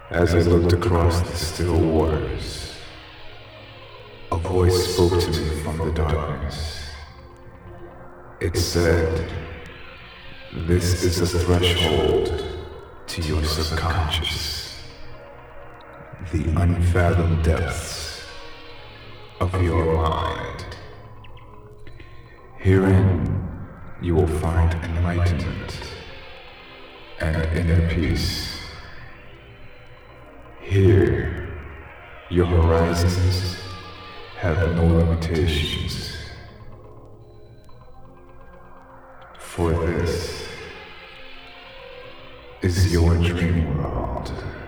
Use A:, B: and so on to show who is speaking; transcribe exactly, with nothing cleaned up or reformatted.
A: As I looked across the still waters, a voice spoke to me from the darkness. It said, "This is a threshold to your subconscious, the unfathomed depths of your mind. Herein you will find enlightenment and inner peace. Here, your horizons have no limitations. For this is your dream world."